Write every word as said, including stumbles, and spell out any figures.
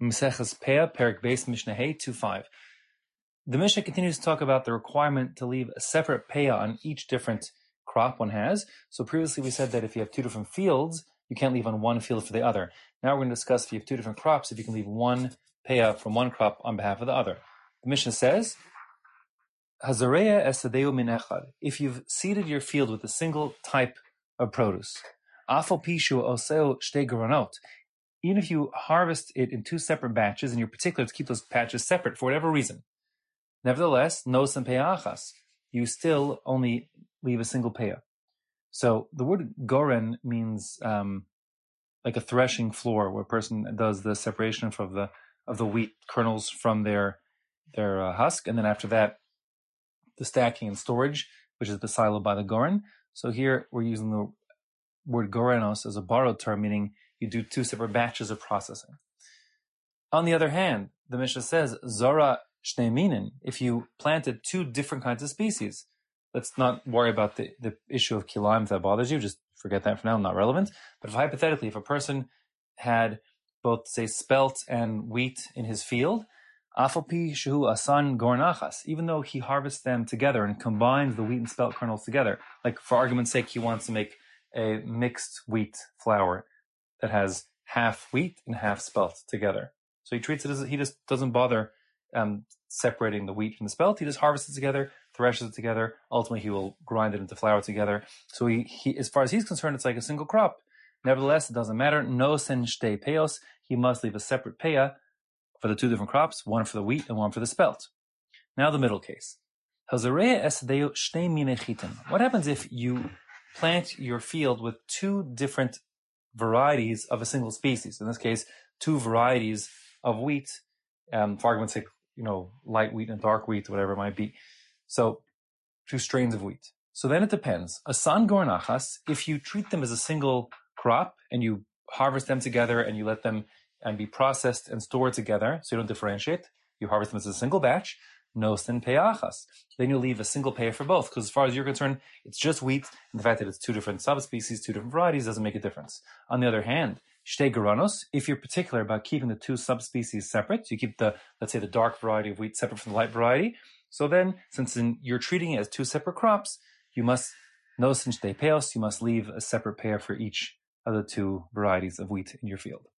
Maseches Peah, Perek Beis, Mishnah Hey, two five. The Mishnah continues to talk about the requirement to leave a separate Peah on each different crop one has. So previously we said that if you have two different fields, you can't leave on one field for the other. Now we're going to discuss if you have two different crops, if you can leave one Peah from one crop on behalf of the other. The Mishnah says, Hazareya esadeu min echad. If you've seeded your field with a single type of produce, afal pishu oseo shtei geronot. Even if you harvest it in two separate batches, and you're particular to keep those batches separate for whatever reason, nevertheless, nosen pe'achas, you still only leave a single peah. So the word goren means um, like a threshing floor, where a person does the separation of the of the wheat kernels from their their uh, husk, and then after that, the stacking and storage, which is the silo by the goren. So here we're using the word gorenos as a borrowed term, meaning you do two separate batches of processing. On the other hand, the Mishnah says, Zora shnei minin, if you planted two different kinds of species. Let's not worry about the, the issue of kilaim if that bothers you, just forget that for now, not relevant. But if hypothetically, if a person had both, say, spelt and wheat in his field, afopi shehu asan gornachas, even though he harvests them together and combines the wheat and spelt kernels together, like for argument's sake, he wants to make a mixed wheat flour that has half wheat and half spelt together. So he treats it as, he just doesn't bother um, separating the wheat from the spelt. He just harvests it together, threshes it together. Ultimately, he will grind it into flour together. So he, he, as far as he's concerned, it's like a single crop. Nevertheless, it doesn't matter. No sen shtei peos. He must leave a separate peah for the two different crops, one for the wheat and one for the spelt. Now the middle case. What happens if you plant your field with two different varieties of a single species? In this case, two varieties of wheat, um, for argument's sake, you know, light wheat and dark wheat, whatever it might be. So, two strains of wheat. So then it depends. Asan gornachas, if you treat them as a single crop and you harvest them together and you let them and be processed and stored together, so you don't differentiate, you harvest them as a single batch, nosen pe'achas. Then you leave a single peah for both, because as far as you're concerned, it's just wheat, and the fact that it's two different subspecies, two different varieties, doesn't make a difference. On the other hand, shtei geronos, if you're particular about keeping the two subspecies separate, you keep the, let's say, the dark variety of wheat separate from the light variety, so then, since in, you're treating it as two separate crops, you must, nosen shtei peos, you must leave a separate peah for each of the two varieties of wheat in your field.